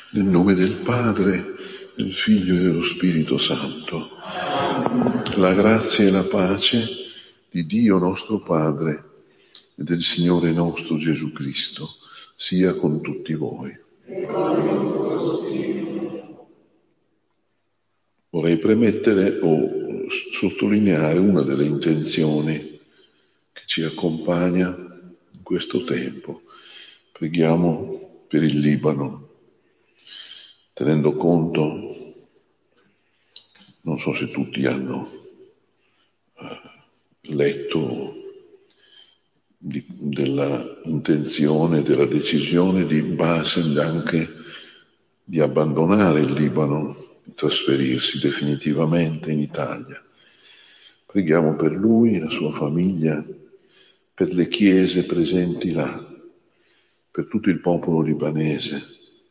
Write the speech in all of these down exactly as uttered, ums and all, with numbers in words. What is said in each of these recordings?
Nel nome del Padre, del Figlio e dello Spirito Santo. La grazia e la pace di Dio nostro Padre e del Signore nostro Gesù Cristo sia con tutti voi. Vorrei premettere o sottolineare una delle intenzioni che ci accompagna in questo tempo. Preghiamo per il Libano, tenendo conto, non so se tutti hanno eh, letto di, della intenzione, della decisione di Basen anche di abbandonare il Libano, di trasferirsi definitivamente in Italia. Preghiamo per lui, la sua famiglia, per le chiese presenti là, per tutto il popolo libanese.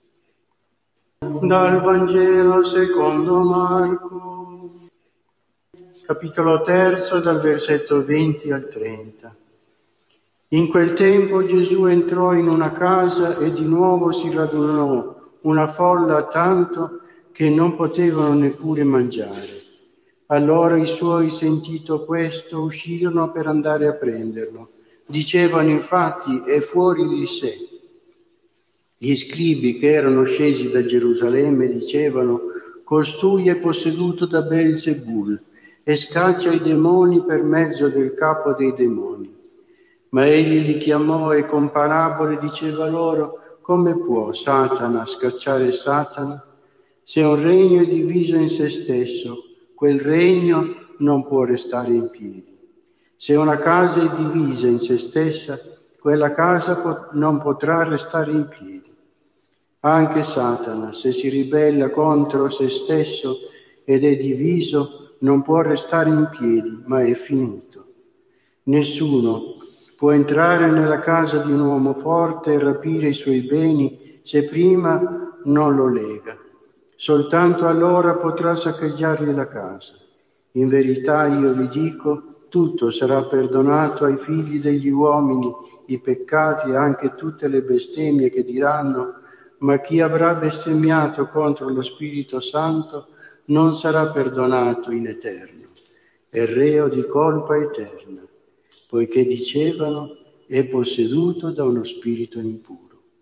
Dal Vangelo secondo Marco, capitolo terzo, dal versetto venti al trenta. In quel tempo Gesù entrò in una casa e di nuovo si radunò una folla tanto che non potevano neppure mangiare. Allora i suoi, sentito questo, uscirono per andare a prenderlo. Dicevano infatti, è fuori di sé. Gli scribi che erano scesi da Gerusalemme dicevano: costui è posseduto da Belzebul e scaccia i demoni per mezzo del capo dei demoni. Ma egli li chiamò e con parabole diceva loro: come può Satana scacciare Satana? Se un regno è diviso in se stesso, quel regno non può restare in piedi. Se una casa è divisa in se stessa, quella casa pot- non potrà restare in piedi. Anche Satana, se si ribella contro se stesso ed è diviso, non può restare in piedi, ma è finito. Nessuno può entrare nella casa di un uomo forte e rapire i suoi beni se prima non lo lega. Soltanto allora potrà saccheggiargli la casa. In verità io vi dico, tutto sarà perdonato ai figli degli uomini, i peccati e anche tutte le bestemmie che diranno, ma chi avrà bestemmiato contro lo Spirito Santo non sarà perdonato in eterno, è reo di colpa eterna, poiché dicevano è posseduto da uno spirito impuro.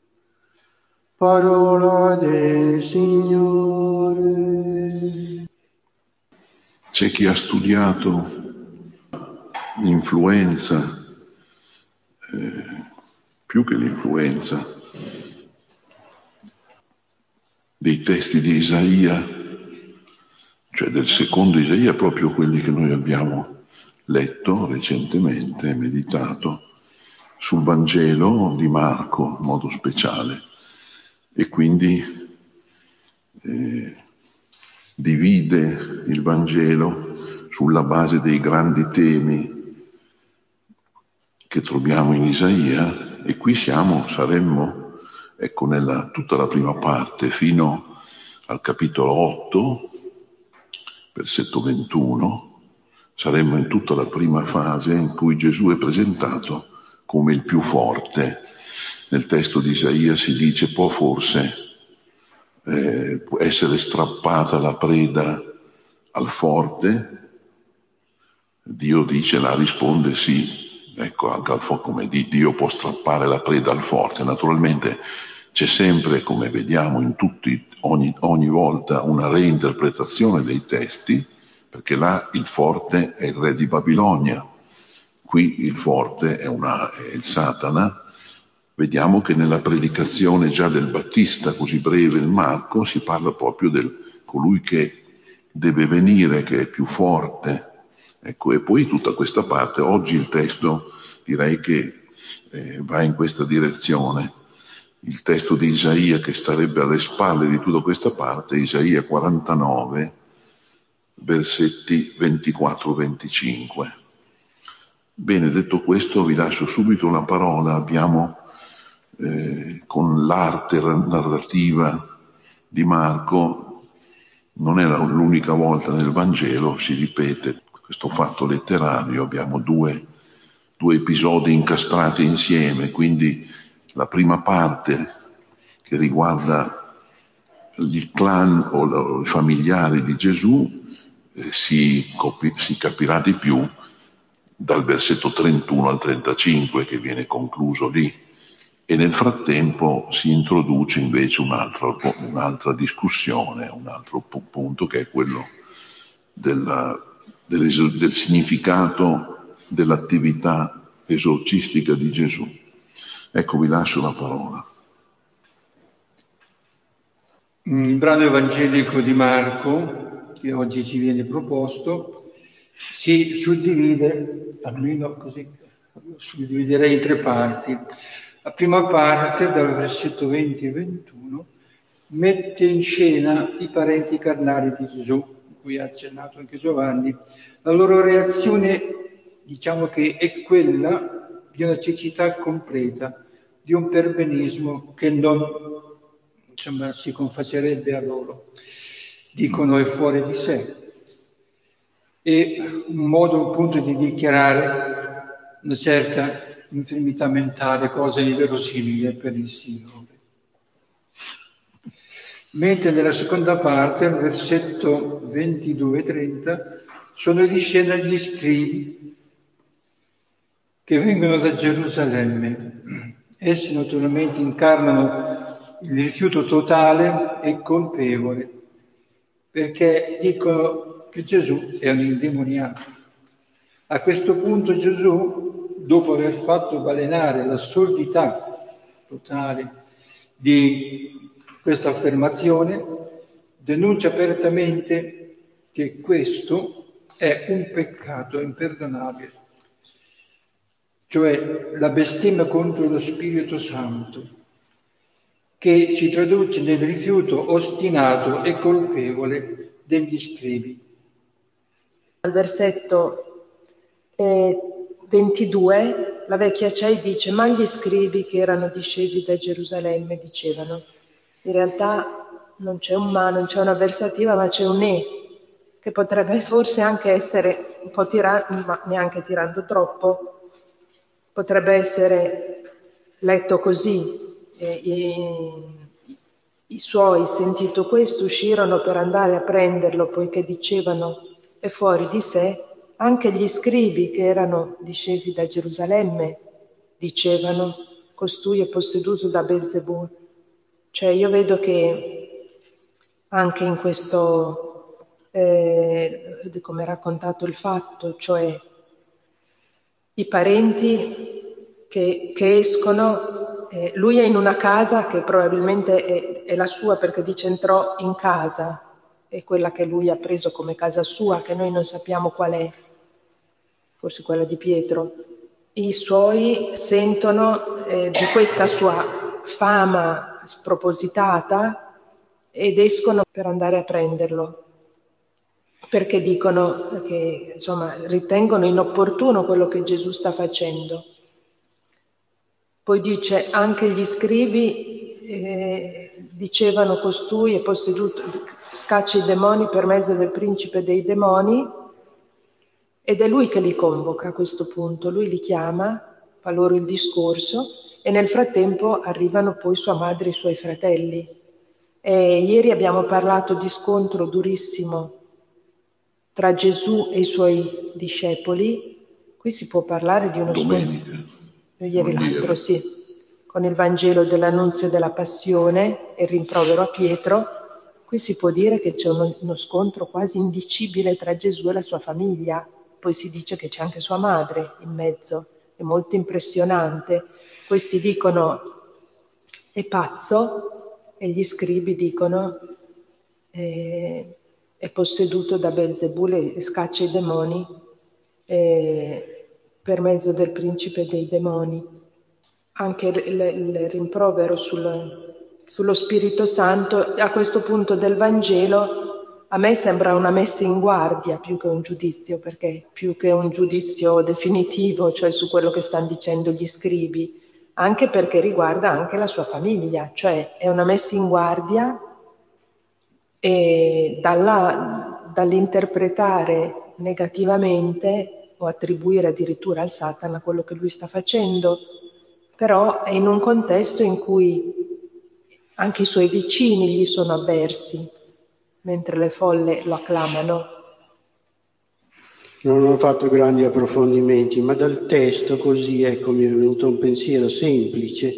Parola del Signore. C'è chi ha studiato l'influenza, eh, più che l'influenza, dei testi di Isaia, cioè del secondo Isaia, proprio quelli che noi abbiamo letto recentemente, meditato, sul Vangelo di Marco in modo speciale, e quindi eh, divide il Vangelo sulla base dei grandi temi che troviamo in Isaia, e qui siamo, saremmo, ecco, nella tutta la prima parte, fino al capitolo otto, versetto ventuno, saremmo in tutta la prima fase in cui Gesù è presentato come il più forte. Nel testo di Isaia si dice: può forse eh, può essere strappata la preda al forte? Dio dice, la risponde sì. Ecco, anche al fuoco, come di Dio può strappare la preda al forte. Naturalmente c'è sempre, come vediamo in tutti, ogni, ogni volta, una reinterpretazione dei testi, perché là il forte è il re di Babilonia, qui il forte è, una, è il Satana. Vediamo che nella predicazione già del Battista, così breve il Marco, si parla proprio del colui che deve venire, che è più forte. Ecco, e poi tutta questa parte, oggi il testo direi che eh, va in questa direzione. Il testo di Isaia che starebbe alle spalle di tutta questa parte, Isaia quarantanove, versetti ventiquattro venticinque. Bene, detto questo vi lascio subito la parola. Abbiamo eh, con l'arte narrativa di Marco, non è l'unica volta nel Vangelo, si ripete questo fatto letterario, abbiamo due, due episodi incastrati insieme, quindi la prima parte che riguarda gli clan o, o i familiari di Gesù eh, si, copi, si capirà di più dal versetto trentuno al trentacinque, che viene concluso lì, e nel frattempo si introduce invece un altro, un'altra discussione, un altro punto, che è quello della, del, del significato dell'attività esorcistica di Gesù. Ecco, vi lascio la parola. Il brano evangelico di Marco, che oggi ci viene proposto, si suddivide, almeno così, suddividerei in tre parti. La prima parte, dal versetto venti e ventuno, mette in scena i parenti carnali di Gesù, cui ha accennato anche Giovanni. La loro reazione, diciamo che è quella di una cecità completa, di un perbenismo che non, insomma, si confaccerebbe a loro. Dicono è fuori di sé. E un modo appunto di dichiarare una certa infermità mentale, cosa inverosimile per il Signore. Mentre nella seconda parte, al versetto ventidue e trenta, sono di scena gli scribi che vengono da Gerusalemme. Essi naturalmente incarnano il rifiuto totale e colpevole, perché dicono che Gesù è un indemoniato. A questo punto Gesù, dopo aver fatto balenare l'assurdità totale di questa affermazione, denuncia apertamente che questo è un peccato imperdonabile, cioè la bestemmia contro lo Spirito Santo, che si traduce nel rifiuto ostinato e colpevole degli scribi. Al versetto eh, ventidue la vecchia C E I dice: ma gli scribi che erano discesi da Gerusalemme dicevano. In realtà non c'è un ma, non c'è una versativa, ma c'è un e, che potrebbe forse anche essere un po' tirando, ma neanche tirando troppo, potrebbe essere letto così. E, i, I suoi, sentito questo, uscirono per andare a prenderlo, poiché dicevano è fuori di sé. Anche gli scribi che erano discesi da Gerusalemme dicevano costui è posseduto da Belzebù. Cioè io vedo che anche in questo, eh, come è raccontato il fatto, cioè i parenti che, che escono, eh, lui è in una casa che probabilmente è, è la sua, perché dice entrò in casa, è quella che lui ha preso come casa sua, che noi non sappiamo qual è, forse quella di Pietro. I suoi sentono eh, di questa sua fama spropositata ed escono per andare a prenderlo, perché dicono che, insomma, ritengono inopportuno quello che Gesù sta facendo. Poi dice anche gli scribi eh, dicevano costui è posseduto, scaccia i demoni per mezzo del principe dei demoni, ed è lui che li convoca a questo punto, lui li chiama, fa loro il discorso e nel frattempo arrivano poi sua madre e i suoi fratelli. E ieri abbiamo parlato di scontro durissimo tra Gesù e i suoi discepoli. Qui si può parlare di uno Domenica. scontro. Ieri l'altro, sì, con il Vangelo dell'annunzio della passione e il rimprovero a Pietro. Qui si può dire che c'è uno, uno scontro quasi indicibile tra Gesù e la sua famiglia. Poi si dice che c'è anche sua madre in mezzo, è molto impressionante. Questi dicono è pazzo e gli scribi dicono eh, è posseduto da Belzebù e scaccia i demoni eh, per mezzo del principe dei demoni. Anche il, il rimprovero sul, sullo Spirito Santo a questo punto del Vangelo a me sembra una messa in guardia più che un giudizio, perché più che un giudizio definitivo, cioè su quello che stanno dicendo gli scribi, anche perché riguarda anche la sua famiglia, cioè è una messa in guardia e dalla, dall'interpretare negativamente o attribuire addirittura al Satana quello che lui sta facendo, però è in un contesto in cui Anche i suoi vicini gli sono avversi, mentre le folle lo acclamano. Non ho fatto grandi approfondimenti, ma dal testo così ecco mi è venuto un pensiero semplice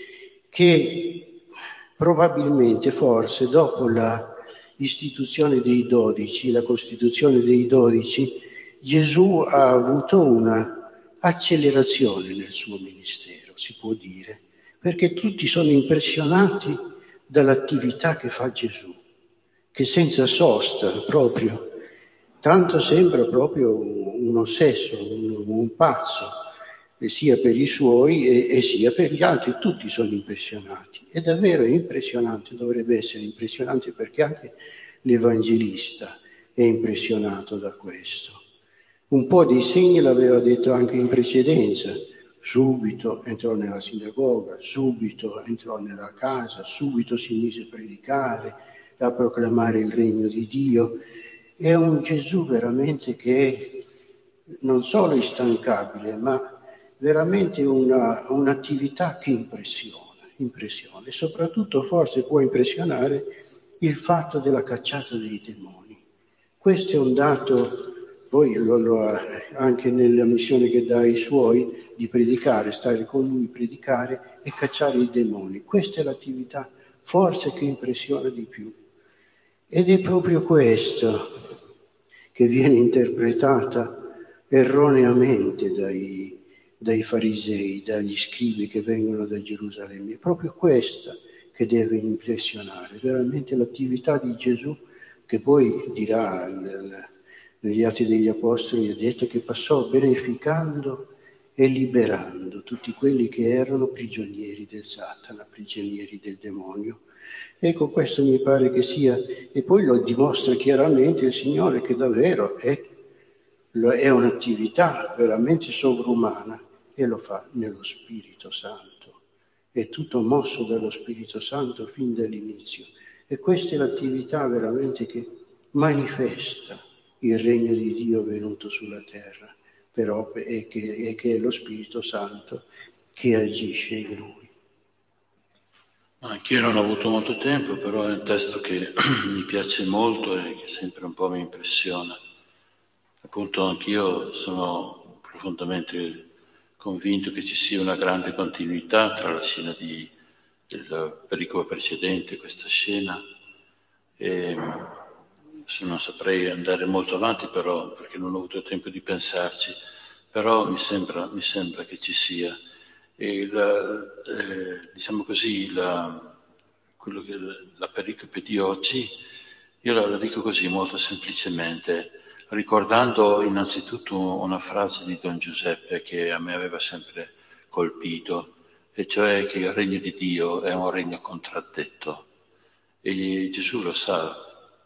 che probabilmente, forse, dopo la istituzione dei dodici, la costituzione dei dodici, Gesù ha avuto una accelerazione nel suo ministero, si può dire, perché tutti sono impressionati dall'attività che fa Gesù, che senza sosta proprio, tanto sembra proprio un ossesso, un, un pazzo, sia per i suoi e, e sia per gli altri, tutti sono impressionati. E davvero è impressionante, dovrebbe essere impressionante perché anche l'Evangelista è impressionato da questo. Un po' di segni l'aveva detto anche in precedenza. Subito entrò nella sinagoga, subito entrò nella casa, subito si mise a predicare, a proclamare il regno di Dio. È un Gesù veramente che è non solo instancabile, ma veramente una, un'attività che impressiona, impressiona. E soprattutto forse può impressionare il fatto della cacciata dei demoni. Questo è un dato, poi lo, lo ha anche nella missione che dà ai suoi, di predicare, stare con lui, predicare e cacciare i demoni. Questa è l'attività forse che impressiona di più. Ed è proprio questo che viene interpretata erroneamente dai, dai farisei, dagli scribi che vengono da Gerusalemme. È proprio questa che deve impressionare, veramente l'attività di Gesù, che poi dirà nel, negli Atti degli Apostoli, ha detto che passò beneficando e liberando tutti quelli che erano prigionieri del Satana, prigionieri del demonio. Ecco, questo mi pare che sia, e poi lo dimostra chiaramente il Signore che davvero è, è un'attività veramente sovrumana e lo fa nello Spirito Santo. È tutto mosso dallo Spirito Santo fin dall'inizio. E questa è l'attività veramente che manifesta il regno di Dio venuto sulla terra, però è che, è che è lo Spirito Santo che agisce in lui. Anch'io non ho avuto molto tempo, però è un testo che mi piace molto e che sempre un po' mi impressiona. Appunto anch'io sono profondamente convinto che ci sia una grande continuità tra la scena di, del pericolo precedente e questa scena. E non saprei andare molto avanti però, perché non ho avuto tempo di pensarci, però mi sembra, mi sembra che ci sia. E la, eh, diciamo così, la, quello che, la pericope di oggi, io la, la dico così molto semplicemente, ricordando innanzitutto una frase di Don Giuseppe che a me aveva sempre colpito, e cioè che il regno di Dio è un regno contraddetto. E Gesù lo sa,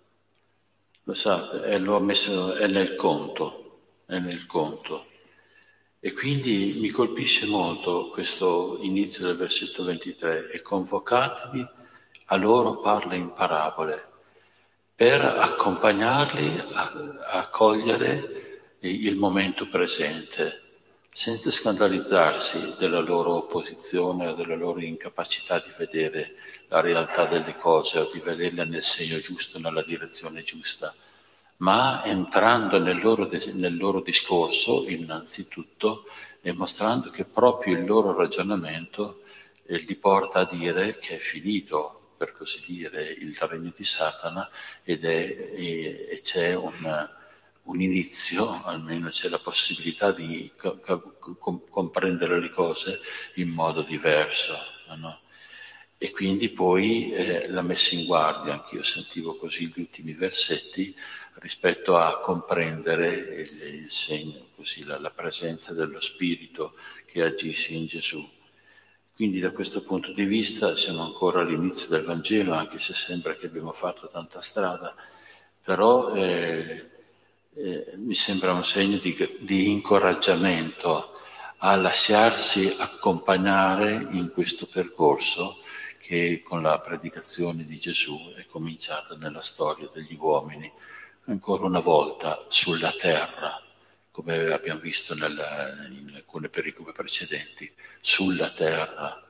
lo sa, e lo ha messo, è nel conto, è nel conto. E quindi mi colpisce molto questo inizio del versetto ventitré, e convocatevi, a loro parla in parabole, per accompagnarli a, a cogliere il momento presente, senza scandalizzarsi della loro opposizione o della loro incapacità di vedere la realtà delle cose o di vederle nel segno giusto, nella direzione giusta, ma entrando nel loro, nel loro discorso innanzitutto e mostrando che proprio il loro ragionamento eh, li porta a dire che è finito, per così dire, il regno di Satana ed è, e, e c'è un, un inizio, almeno c'è la possibilità di co- co- comprendere le cose in modo diverso, no? E quindi poi eh, la messa in guardia, anch'io sentivo così gli ultimi versetti, rispetto a comprendere il, il segno, così, la, la presenza dello Spirito che agisce in Gesù. Quindi da questo punto di vista siamo ancora all'inizio del Vangelo, anche se sembra che abbiamo fatto tanta strada, però eh, eh, mi sembra un segno di, di incoraggiamento a lasciarsi accompagnare in questo percorso che con la predicazione di Gesù è cominciata nella storia degli uomini, ancora una volta sulla terra, come abbiamo visto nella, in alcune pericope precedenti, sulla terra,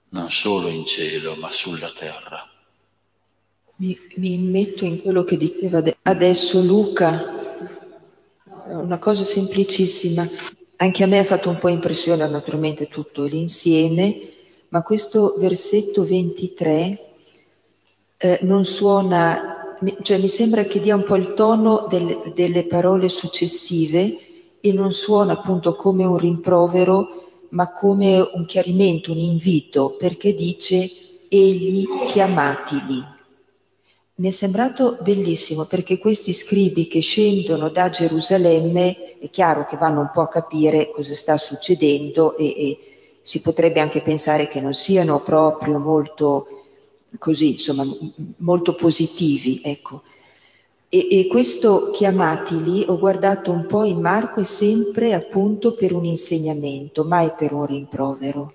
non solo in cielo, ma sulla terra. Mi, mi immetto in quello che diceva adesso Luca, una cosa semplicissima. Anche a me ha fatto un po' impressione naturalmente tutto l'insieme, ma questo versetto ventitré eh, non suona, cioè mi sembra che dia un po' il tono del, delle parole successive e non suona appunto come un rimprovero, ma come un chiarimento, un invito, perché dice egli chiamatili. Mi è sembrato bellissimo perché questi scribi che scendono da Gerusalemme è chiaro che vanno un po' a capire cosa sta succedendo e, e si potrebbe anche pensare che non siano proprio molto così, insomma, molto positivi, ecco. E, e questo chiamatili, ho guardato un po' in Marco, è sempre appunto per un insegnamento, mai per un rimprovero.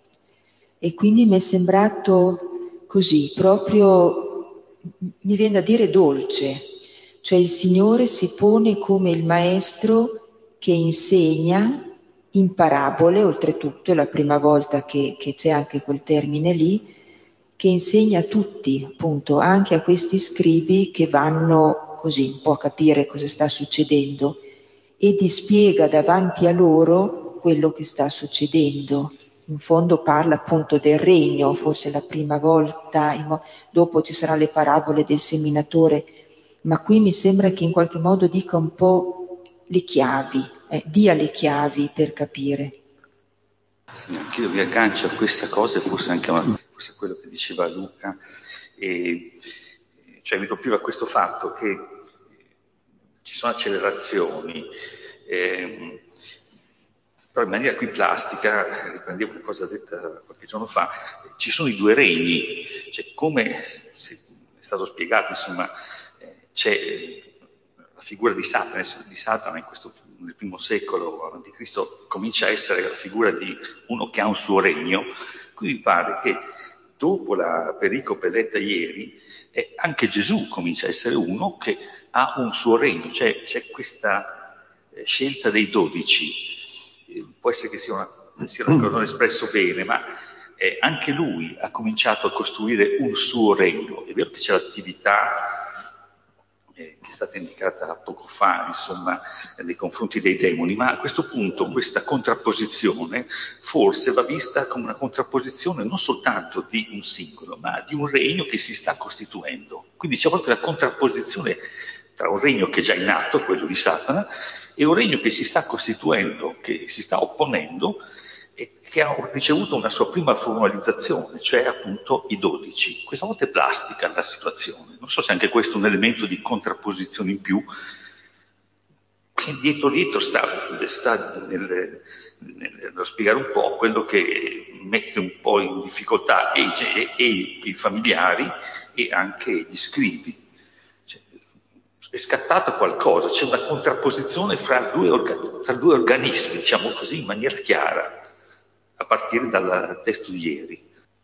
E quindi mi è sembrato così, proprio, mi viene da dire dolce, cioè il Signore si pone come il maestro che insegna in parabole, oltretutto è la prima volta che, che c'è anche quel termine lì, che insegna a tutti, appunto, anche a questi scribi che vanno così un po' a capire cosa sta succedendo e dispiega davanti a loro quello che sta succedendo. In fondo parla appunto del regno, forse la prima volta, mo- dopo ci saranno le parabole del seminatore, ma qui mi sembra che in qualche modo dica un po' le chiavi, eh, dia le chiavi per capire. Sì, anch'io mi aggancio a questa cosa e forse anche a, forse a quello che diceva Luca, e, cioè mi colpiva questo fatto che ci sono accelerazioni, ehm, però in maniera qui plastica, riprendevo una cosa detta qualche giorno fa, ci sono i due regni, cioè come se, è stato spiegato, insomma, eh, c'è la figura di Satana, di Satana in questo, nel primo secolo avanti Cristo comincia a essere la figura di uno che ha un suo regno. Qui mi pare che dopo la pericope letta ieri, eh, anche Gesù comincia a essere uno che ha un suo regno, cioè c'è questa eh, scelta dei dodici. Eh, può essere che sia, una, sia una, non espresso bene, ma eh, anche lui ha cominciato a costruire un suo regno. È vero che c'è l'attività che è stata indicata poco fa, insomma, nei confronti dei demoni, ma a questo punto questa contrapposizione forse va vista come una contrapposizione non soltanto di un singolo, ma di un regno che si sta costituendo. Quindi c'è proprio la contrapposizione tra un regno che è già in atto, quello di Satana, e un regno che si sta costituendo, che si sta opponendo, e che ha ricevuto una sua prima formalizzazione, cioè appunto i dodici. Questa volta è plastica la situazione. Non so se anche questo è un elemento di contrapposizione in più, che dietro dietro sta, sta nel, nello spiegare un po' quello che mette un po' in difficoltà e, e, e i familiari e anche gli scribi. Cioè, è scattato qualcosa, c'è una contrapposizione fra due, orga, tra due organismi, diciamo così, in maniera chiara, a partire dal testo di ieri.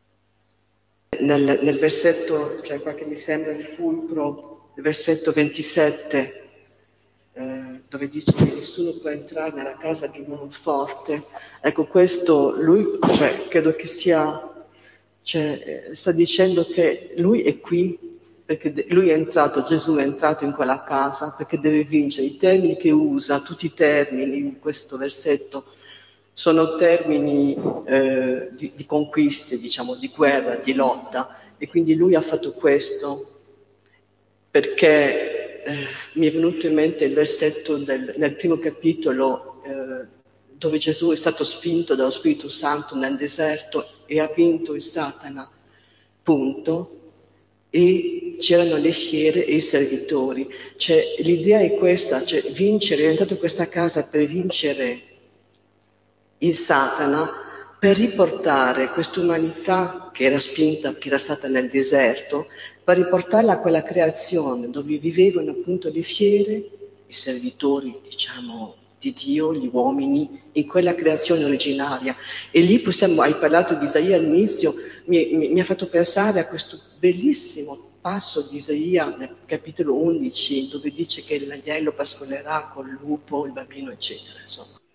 Nel, nel versetto, cioè qua che mi sembra il fulcro, il versetto ventisette, eh, dove dice che nessuno può entrare nella casa di un uomo forte, ecco questo, lui, cioè, credo che sia, cioè, eh, sta dicendo che lui è qui, perché de- lui è entrato, Gesù è entrato in quella casa perché deve vincere. I termini che usa, tutti i termini in questo versetto, sono termini eh, di, di conquiste, diciamo, di guerra, di lotta, e quindi lui ha fatto questo perché eh, mi è venuto in mente il versetto del, nel primo capitolo eh, dove Gesù è stato spinto dallo Spirito Santo nel deserto e ha vinto il Satana, punto, e c'erano le fiere e i servitori. Cioè, l'idea è questa, cioè vincere, è entrato in questa casa per vincere il Satana, per riportare quest'umanità che era spinta, che era stata nel deserto, per riportarla a quella creazione dove vivevano appunto le fiere, i servitori, diciamo, di Dio, gli uomini, in quella creazione originaria. E lì possiamo, hai parlato di Isaia all'inizio, mi, mi, mi ha fatto pensare a questo bellissimo passo di Isaia nel capitolo undici, dove dice che l'agnello pascolerà col lupo, il bambino, eccetera, insomma.